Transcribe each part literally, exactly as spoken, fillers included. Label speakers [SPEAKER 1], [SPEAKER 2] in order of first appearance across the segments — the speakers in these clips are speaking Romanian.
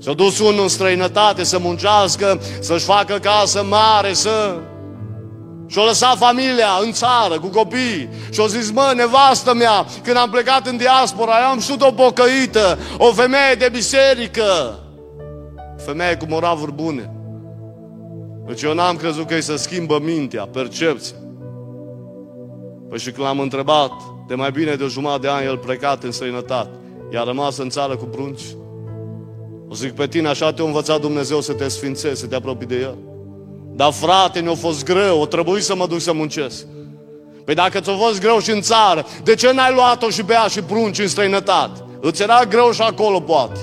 [SPEAKER 1] S-a dus unul în străinătate să muncească, să-și facă casă mare, să... Și-a lăsat familia în țară cu copii și-a zis: mă, nevastă mea, când am plecat în diaspora, eu am știut o pocăită, o femeie de biserică, femeie cu moravuri bune. Deci eu n-am crezut că îi se schimbă mintea, percepția. Păi și când l-am întrebat, de mai bine de o jumătate de ani el plecat în străinătate, i-a rămas în țară cu prunci. O zic: pe tine așa te-a învățat Dumnezeu să te sfințești, să te apropii de El. Dar frate, mi-a fost greu, o trebuie să mă duc să muncesc. Păi dacă ți-a fost greu și în țară, de ce n-ai luat-o și pe ea și prunci în străinătate? Îți era greu și acolo, poate.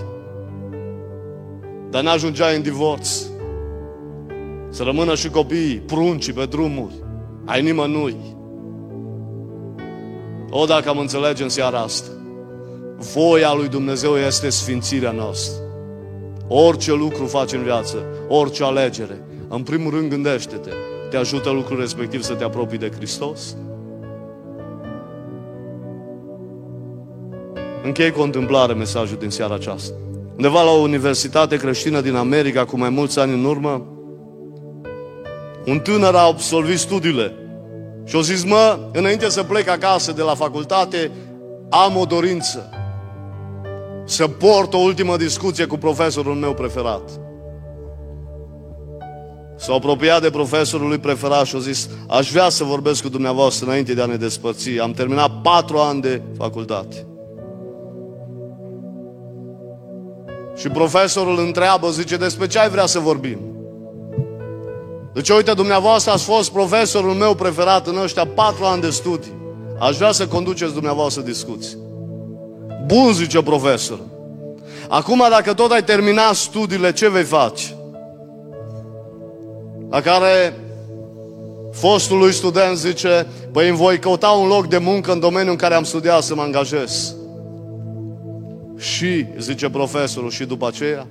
[SPEAKER 1] Dar n-ajungeai în divorț. Să rămână și copiii, pruncii pe drumuri, ai nimănui. O, dacă am înțelege în seara asta, voia lui Dumnezeu este sfințirea noastră. Orice lucru faci în viață, orice alegere, în primul rând gândește-te, te ajută lucrul respectiv să te apropii de Hristos? Închei cu o întâmplare mesajul din seara aceasta. Undeva la o universitate creștină din America, cu mai mulți ani în urmă, un tânăr a absolvit studiile și a zis: mă, înainte să plec acasă de la facultate, am o dorință să port o ultimă discuție cu profesorul meu preferat. S-a apropiat de profesorul lui preferat și a zis: aș vrea să vorbesc cu dumneavoastră înainte de a ne despărți. Am terminat patru ani de facultate. Și profesorul întreabă, zice: despre ce ai vrea să vorbim? Zice: uite, dumneavoastră ați fost profesorul meu preferat în ăștia patru ani de studii. Aș vrea să conduceți dumneavoastră discuții. Bun, zice profesorul. Acum, dacă tot ai terminat studiile, ce vei face? La care fostul lui student zice: păi îmi voi căuta un loc de muncă în domeniul în care am studiat să mă angajez. Și, zice profesorul, și după aceea?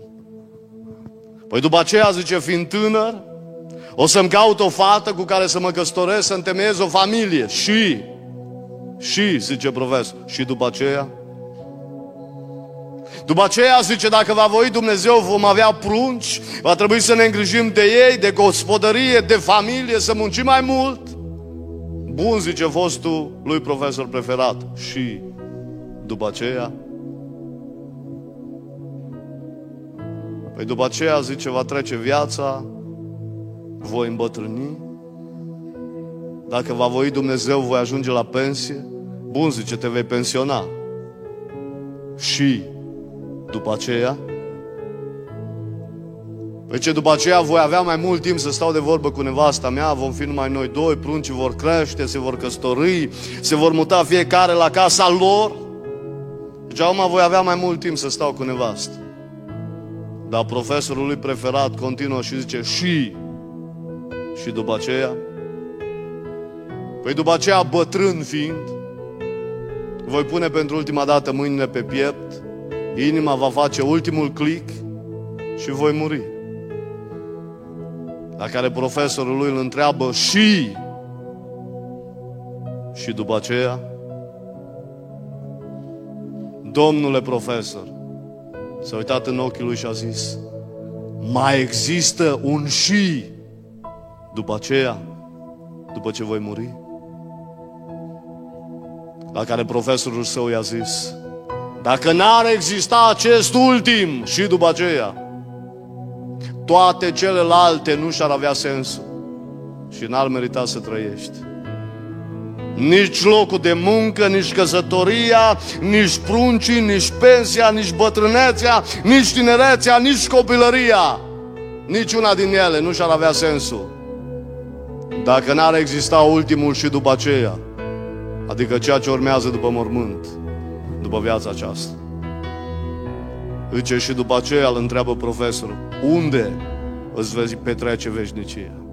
[SPEAKER 1] Păi după aceea, zice, fiind tânăr, o să-mi caut o fată cu care să mă căsătoresc, să întemeiez o familie. Și, și, zice profesorul, și după aceea? După aceea, zice, dacă va voi Dumnezeu, vom avea prunci, va trebui să ne îngrijim de ei, de gospodărie, de familie, să muncim mai mult. Bun, zice fostul lui profesor preferat. Și după aceea? Păi după aceea, zice, va trece viața, voi îmbătrâni, dacă va voi Dumnezeu, voi ajunge la pensie. Bun, zice, te vei pensiona. Și după aceea? Păi ce, după aceea voi avea mai mult timp să stau de vorbă cu nevasta mea, vom fi numai noi doi, pruncii vor crește, se vor căsători, se vor muta fiecare la casa lor. Deci acum voi avea mai mult timp să stau cu nevastă. Dar profesorul lui preferat continuă și zice: și și după aceea? Păi după aceea, bătrân fiind, voi pune pentru ultima dată mâinile pe piept, inima va face ultimul click și voi muri. La care profesorul lui îl întreabă: și și după aceea? Domnule profesor s-a uitat în ochii lui și a zis: mai există un și după aceea, după ce voi muri? La care profesorul său i-a zis: dacă n-ar exista acest ultim și după aceea, toate celelalte nu și-ar avea sensul și n-ar merita să trăiești. Nici locul de muncă, nici căsătoria, nici pruncii, nici pensia, nici bătrânețea, nici tinerețea, nici copilăria, nici una din ele nu și-ar avea sensul dacă n-ar exista ultimul și după aceea, adică ceea ce urmează după mormânt, după viața aceasta. Zice, și după aceea îl întreabă profesorul: unde îți vezi petrece veșnicia?